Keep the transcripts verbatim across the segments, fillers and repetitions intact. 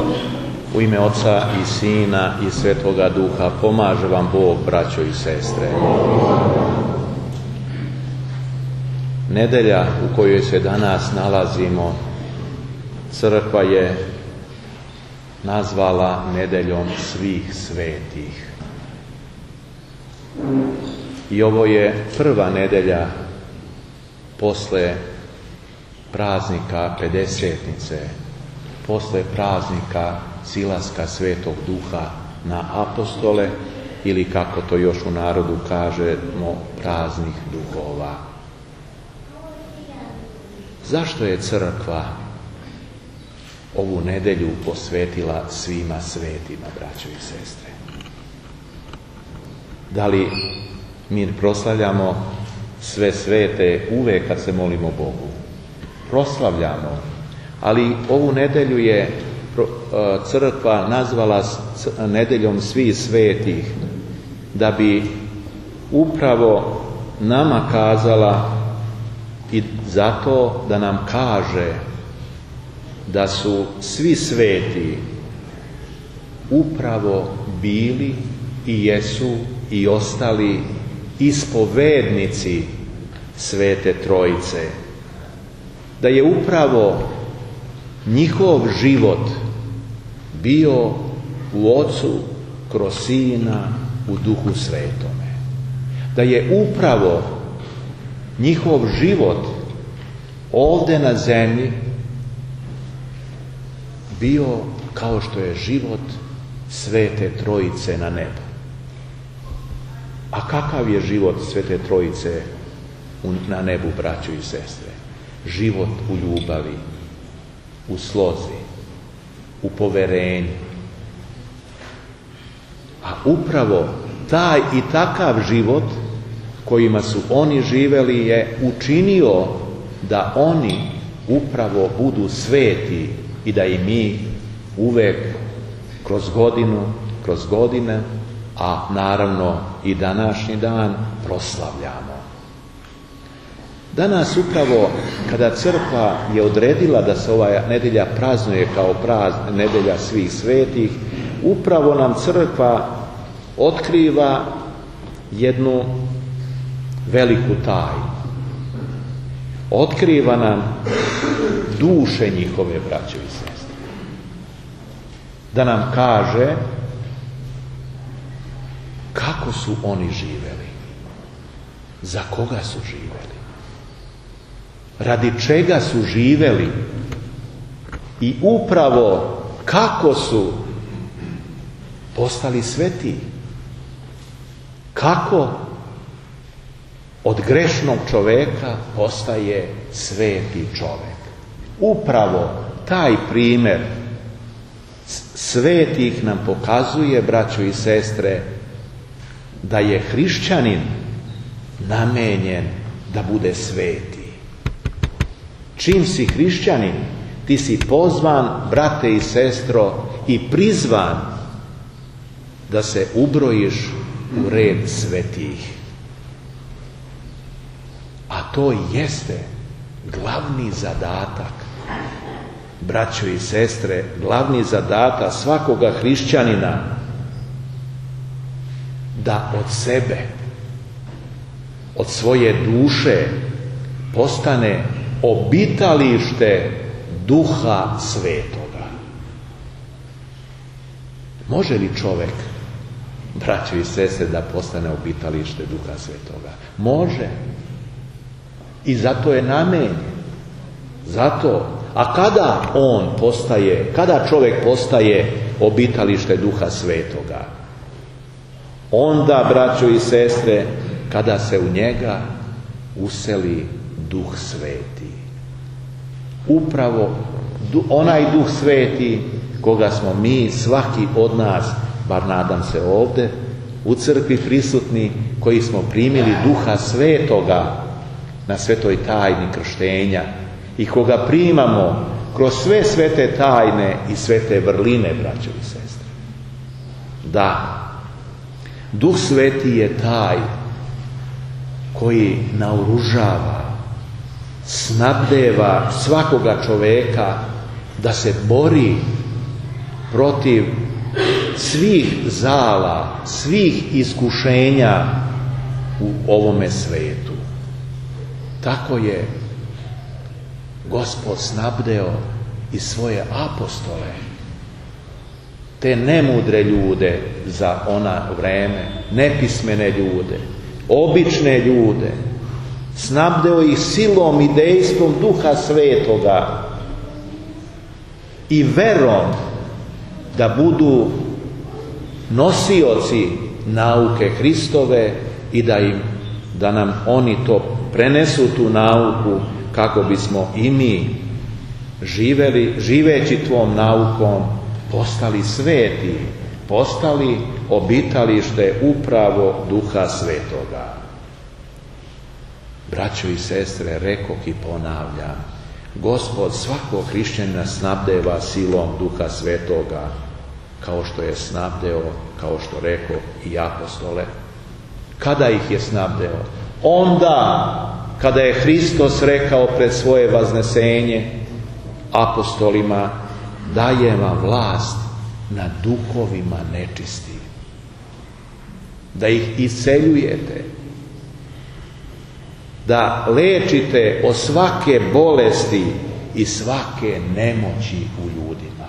U ime Oca i Sina i Svetoga Duha pomaže vam Bog, braćo i sestre. Nedelja u kojoj se danas nalazimo, crkva je nazvala nedeljom svih svetih. I ovo je prva nedelja posle praznika Pedesetnice, posle praznika silaska Svetog Duha na apostole, ili kako to još u narodu kažemo, praznih duhova. Zašto je crkva ovu nedelju posvetila svima svetima, braćo i sestre? Da li mi proslavljamo sve svete uvek kad se molimo Bogu? Proslavljamo, ali ovu nedelju je crkva nazvala nedeljom svih svetih da bi upravo nama kazala i zato da nam kaže da su svi sveti upravo bili i jesu i ostali ispovednici Svete Trojice, da je upravo njihov život bio u Ocu, kroz Sina, u Duhu Svetome, da je upravo njihov život ovdje na zemlji bio kao što je život Svete Trojice na nebu. A kakav je život Svete Trojice na nebu, braćo i sestre? Život u ljubavi, u slozi, u poverenju. A upravo taj i takav život kojima su oni živeli je učinio da oni upravo budu sveti i da i mi uvek kroz godinu, kroz godine, a naravno i današnji dan proslavljamo. Danas upravo kada crkva je odredila da se ova nedelja praznuje kao prazn, nedelja svih svetih, upravo nam crkva otkriva jednu veliku tajnu. Otkriva nam duše njihove, braće i sestre. Da nam kaže kako su oni živeli, za koga su živeli, radi čega su živeli i upravo kako su postali sveti. Kako od grešnog čoveka postaje sveti čovek. Upravo taj primjer svetih nam pokazuje, braćo i sestre, da je hrišćanin namenjen da bude sveti. Čim si hrišćanin, ti si pozvan, brate i sestro, i prizvan da se ubrojiš u red svetih. A to jeste glavni zadatak, braćo i sestre, glavni zadatak svakoga hrišćanina, da od sebe, od svoje duše postane obitalište Duha Svetoga. Može li čovjek, braćo i sestre, da postane obitalište Duha Svetoga? Može. I zato je namenjen. Zato. A kada on postaje, kada čovjek postaje obitalište Duha Svetoga? Onda, braćo i sestre, kada se u njega useli Duh Sveti. Upravo onaj Duh Sveti koga smo mi, svaki od nas, bar nadam se ovdje, u crkvi prisutni, koji smo primili Duha Svetoga na svetoj tajni krštenja i koga primamo kroz sve svete tajne i svete vrline, braćo i sestre. Da, Duh Sveti je taj koji naoružava, snabdeva svakoga čoveka da se bori protiv svih zala, svih iskušenja u ovome svetu. Tako je Gospod snabdeo i svoje apostole, te nemudre ljude za ona vreme, nepismene ljude, obične ljude, snabdeo ih silom i dejstvom Duha Svetoga i verom da budu nosioci nauke Hristove i da im, da nam oni to prenesu, tu nauku, kako bismo i mi živeli, živeći tvom naukom, postali sveti, postali obitalište upravo Duha Svetoga. Braćo i sestre, rekoh i ponavljam, Gospod svakog hrišćanina snabdeva silom Duha Svetoga, kao što je snabdeo, kao što rekao, i apostole. Kada ih je snabdeo? Onda kada je Hristos rekao pred svoje vaznesenje apostolima: dajem vam vlast nad duhovima nečistim, da ih isceljujete, da lečite od svake bolesti i svake nemoći u ljudima.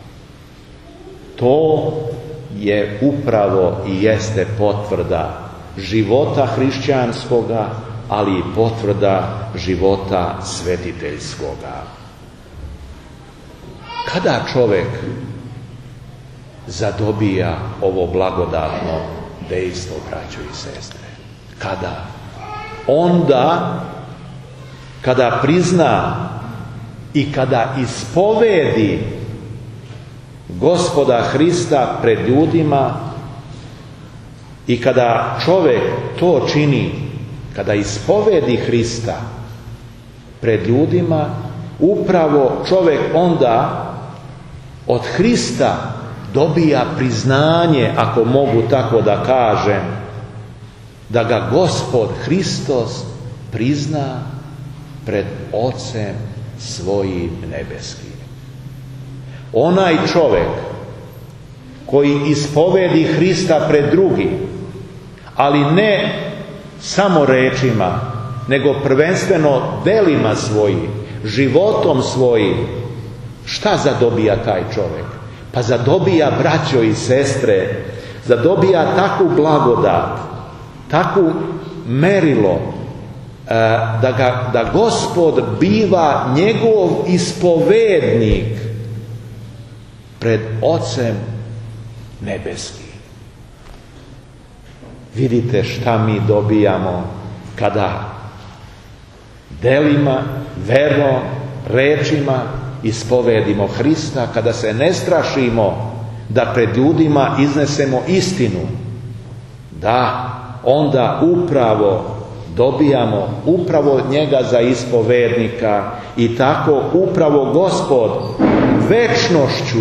To je upravo i jeste potvrda života hrišćanskoga, ali i potvrda života svetiteljskoga. Kada čovjek zadobija ovo blagodatno dejstvo, braćo i sestre? Kada? Onda kada prizna i kada ispovedi Gospoda Hrista pred ljudima, i kada čovjek to čini, kada ispovedi Hrista pred ljudima, upravo čovjek onda od Hrista dobija priznanje, ako mogu tako da kažem, da ga Gospod Hristos prizna pred Ocem svojim nebeskim. Onaj čovjek koji ispovedi Hrista pred drugim, ali ne samo rečima, nego prvenstveno delima svojim, životom svojim, šta zadobija taj čovjek? Pa zadobija, braćo i sestre, zadobija takvu blagodat, takvu merilo, da, ga, da Gospod biva njegov ispovednik pred Ocem nebeskim. Vidite šta mi dobijamo kada delima, verom, rečima ispovedimo Hrista, kada se ne strašimo da pred ljudima iznesemo istinu. Da, onda upravo dobijamo upravo njega za ispovednika i tako upravo Gospod večnošću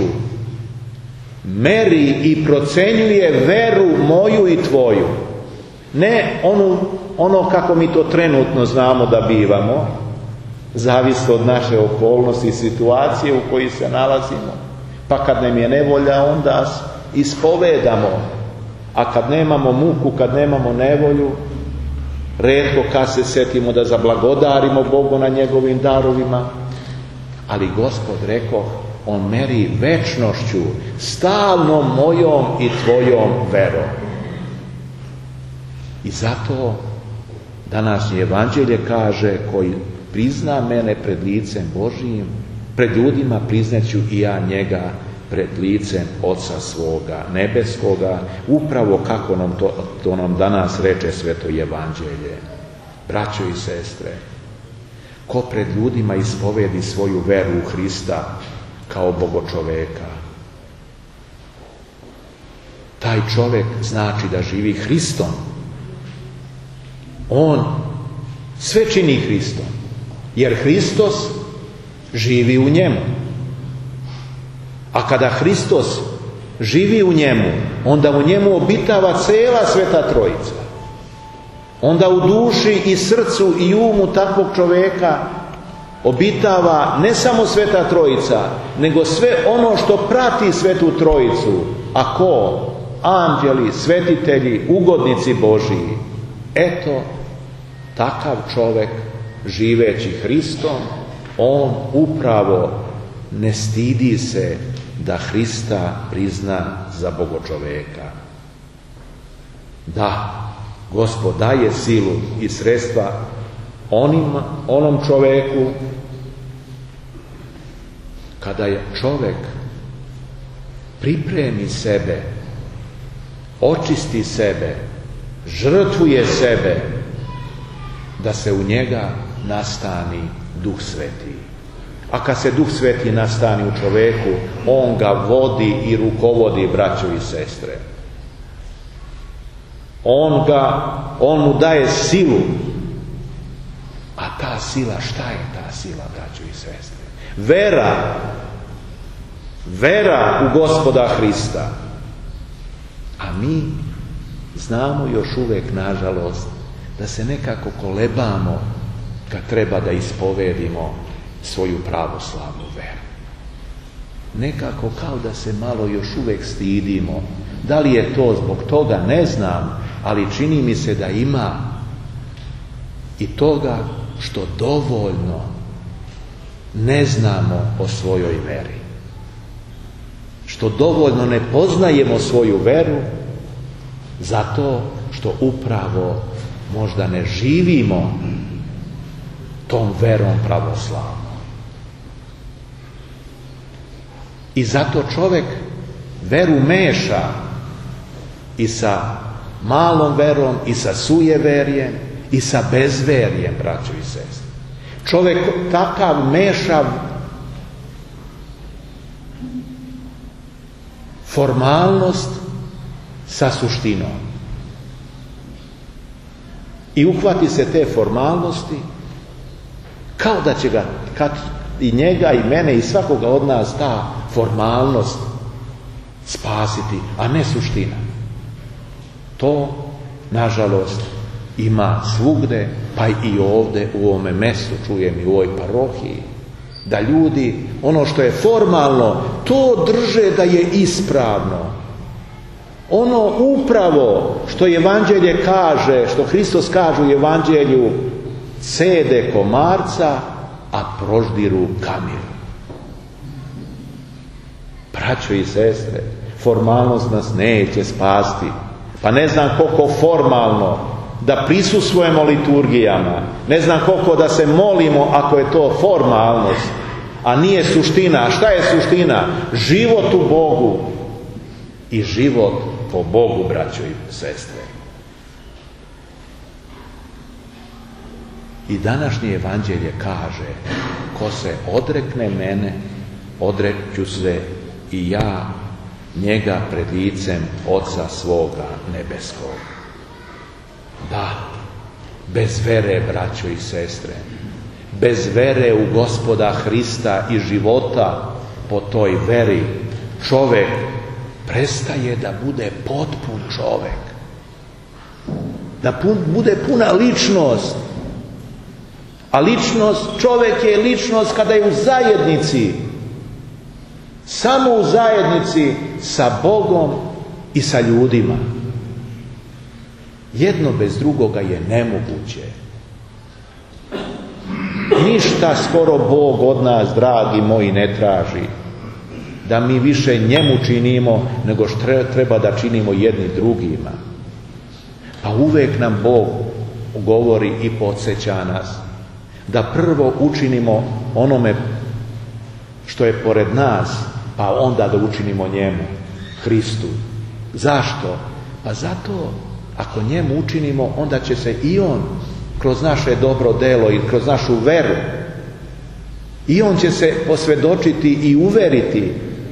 meri i procenjuje veru moju i tvoju. Ne ono, ono kako mi to trenutno znamo da bivamo, zavisi od naše okolnosti i situacije u kojoj se nalazimo. Pa kad nam je nevolja, onda ispovedamo. A kad nemamo muku, kad nemamo nevolju, retko kad se setimo da zablagodarimo Bogu na njegovim darovima. Ali Gospod rekao, on meri večnošću, stalnom mojom i tvojom verom. I zato današnje evanđelje kaže, koji prizna mene pred licem Božijim, pred ljudima priznaću i ja njega pred licem Oca svoga nebeskoga, upravo kako nam to, to nam danas reče sveto evanđelje. Braćo i sestre, ko pred ljudima ispovedi svoju veru u Hrista kao Bogočoveka, taj čovjek znači da živi Hristom. On sve čini Hristom, jer Hristos živi u njemu. A kada Hristos živi u njemu, onda u njemu obitava cela Sveta Trojica. Onda u duši i srcu i umu takvog čovjeka obitava ne samo Sveta Trojica, nego sve ono što prati Svetu Trojicu. A ko? Anđeli, svetitelji, ugodnici Božiji. Eto, takav čovjek, živeći Hristom, on upravo ne stidi se da Hrista prizna za Bogočoveka. Da, Gospod daje silu i sredstva onim, onom čovjeku kada je čovjek pripremi sebe, očisti sebe, žrtvuje sebe, da se u njega nastani Duh Sveti. A kad se Duh Sveti nastani u čovjeku, on ga vodi i rukovodi, braćo i sestre. On ga, on mu daje silu. A ta sila, šta je ta sila, braćo i sestre? Vera. Vera u Gospoda Hrista. A mi znamo još uvijek, nažalost, da se nekako kolebamo kad treba da ispovedimo svoju pravoslavnu veru. Nekako kao da se malo još uvijek stidimo. Da li je to zbog toga, ne znam, ali čini mi se da ima i toga što dovoljno ne znamo o svojoj veri. Što dovoljno ne poznajemo svoju veru, zato što upravo možda ne živimo tom verom pravoslavnom. I zato čovjek veru meša i sa malom verom, i sa sujeverjem, i sa bezverjem, braćo i sestre. Čovjek takav meša formalnost sa suštinom. I uhvati se te formalnosti kao da će ga, kad i njega i mene i svakoga od nas ta formalnost spasiti, a ne suština. To, nažalost, ima svugde, pa i ovdje u ovome mjestu, čujem i u ovoj parohiji, da ljudi ono što je formalno, to drže da je ispravno. Ono upravo što Evanđelje kaže, što Hristos kaže u Evanđelju, cede komarca, a proždiru kamiru. Braćo i sestre, formalnost nas neće spasti. Pa ne znam koliko formalno da prisustvujemo liturgijama, ne znam koliko da se molimo ako je to formalnost, a nije suština. A šta je suština? Život u Bogu i život po Bogu, braćo i sestre. I današnje Evanđelje kaže, ko se odrekne mene, odreću se i ja njega pred licem Oca svoga nebeskog. Da, bez vere, braćo i sestre, bez vere u Gospoda Hrista i života po toj veri, čovjek prestaje da bude potpun čovjek. Da pun, bude puna ličnost. A ličnost, čovjek je ličnost kada je u zajednici. Samo u zajednici sa Bogom i sa ljudima. Jedno bez drugoga je nemoguće. Ništa skoro Bog od nas, dragi moji, ne traži. Da mi više njemu činimo nego što treba da činimo jedni drugima. Pa uvijek nam Bog govori i podsjeća nas da prvo učinimo onome što je pored nas, pa onda da učinimo njemu, Hristu. Zašto? Pa zato, ako njemu učinimo, onda će se i on kroz naše dobro delo i kroz našu veru, i on će se posvjedočiti i uveriti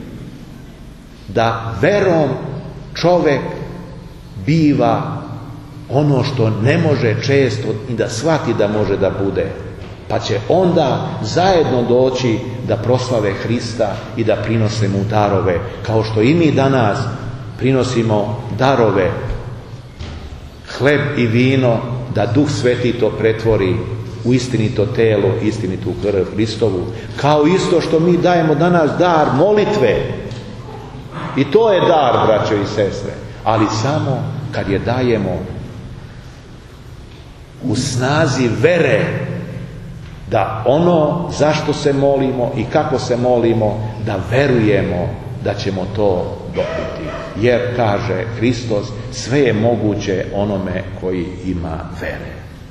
da verom čovjek biva ono što ne može često i da shvati da može da bude. Pa će onda zajedno doći da proslave Hrista i da prinose mu darove, kao što i mi danas prinosimo darove, hleb i vino, da Duh Sveti to pretvori u istinito telo, istinitu krv Hristovu, kao isto što mi dajemo danas dar molitve. I to je dar, braćo i sestre, ali samo kad je dajemo u snazi vere da ono zašto se molimo i kako se molimo, da verujemo da ćemo to dobiti. Jer, kaže Hristos, sve je moguće onome koji ima vere.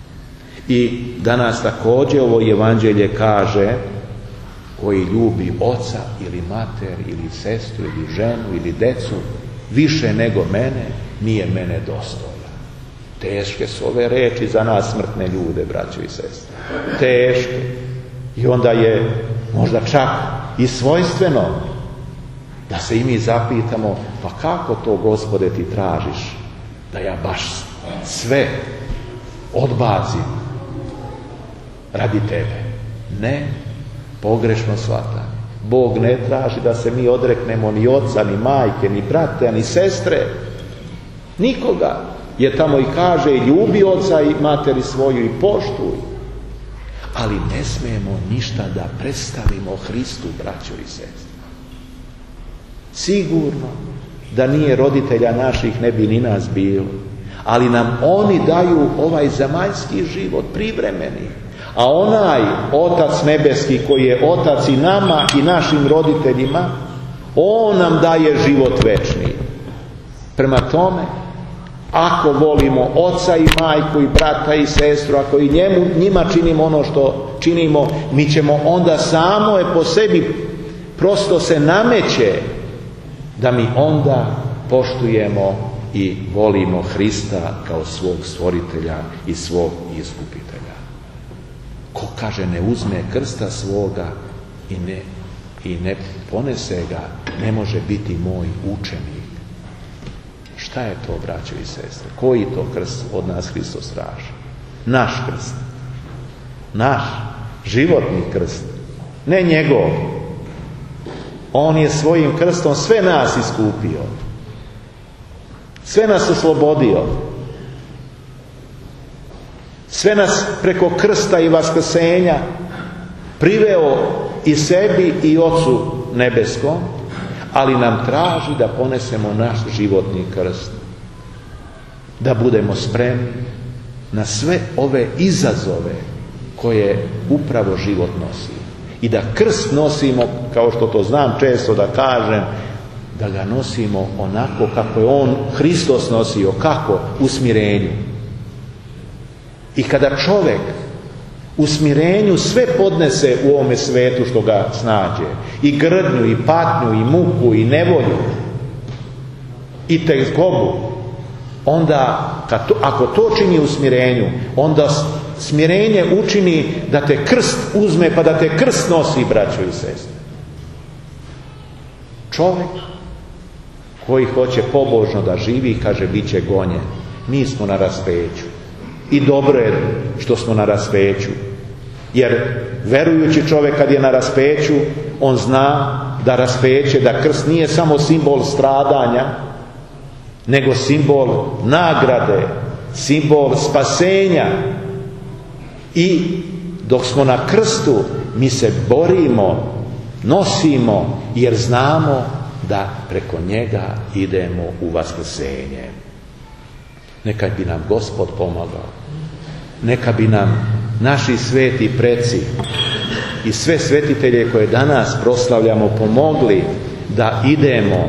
I danas također ovo evanđelje kaže, koji ljubi oca ili mater ili sestru ili ženu ili decu više nego mene, nije mene dostojan. Teške su ove reči za nas smrtne ljude, braćo i sestre. Teške. I onda je možda čak i svojstveno da se i mi zapitamo, pa kako to, Gospode, ti tražiš da ja baš sve odbacim radi tebe? Ne, pogrešno shvatanje. Bog ne traži da se mi odreknemo ni oca, ni majke, ni brata, ni sestre. Nikoga. Jer tamo i kaže, ljubi oca i materi svoju i poštuj. Ali ne smijemo ništa da predstavimo Hristu, braćo i sestre. Sigurno da nije roditelja naših, ne bi ni nas bilo. Ali nam oni daju ovaj zemaljski život, privremeni. A onaj Otac nebeski koji je Otac i nama i našim roditeljima, On nam daje život večni. Prema tome, ako volimo oca i majku i brata i sestru, ako i njemu, njima činimo ono što činimo, mi ćemo onda samo je po sebi prosto se nameće da mi onda poštujemo i volimo Hrista kao svog stvoritelja i svog iskupitelja. Ko, kaže, ne uzme krsta svoga i ne, i ne ponese ga, ne može biti moj učenik. Šta je to, braćo i sestre? Koji to krst od nas Hristos traži? Naš krst. Naš životni krst. Ne njegov. On je svojim krstom sve nas iskupio. Sve nas oslobodio. Sve nas preko krsta i vaskrsenja priveo i sebi i Ocu nebeskom, ali nam traži da ponesemo naš životni krst. Da budemo spremni na sve ove izazove koje upravo život nosi. I da krst nosimo, kao što to znam često da kažem, da ga nosimo onako kako je On, Hristos, nosio. Kako? U smirenju. I kada čovjek u smirenju sve podnese u ovome svetu što ga snađe, i grdnju, i patnju, i muku, i nevolju, i tezgobu, onda, kad to, ako to čini u smirenju, onda smirenje učini da te krst uzme, pa da te krst nosi, braćo i sestre. Čovjek koji hoće pobožno da živi, kaže, bit će gonjen. Mi smo na raspeću. I dobro je što smo na raspeću. Jer verujući čovjek kad je na raspeću, on zna da raspeće, da krst nije samo simbol stradanja, nego simbol nagrade, simbol spasenja. I dok smo na krstu, mi se borimo, nosimo, jer znamo da preko njega idemo u vaskrsenje. Neka bi nam Gospod pomagao. Neka bi nam naši sveti preci i sve svetitelje koje danas proslavljamo pomogli da idemo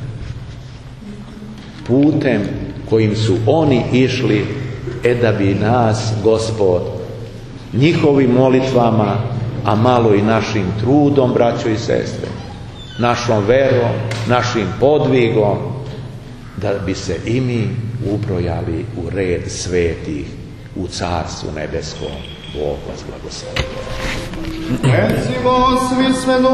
putem kojim su oni išli, e da bi nas Gospod njihovim molitvama, a malo i našim trudom, braćo i sestre, našom verom, našim podvigom, da bi se i mi ubrojali u red svetih u Carstvu nebeskom. Bog vas blagoslovi.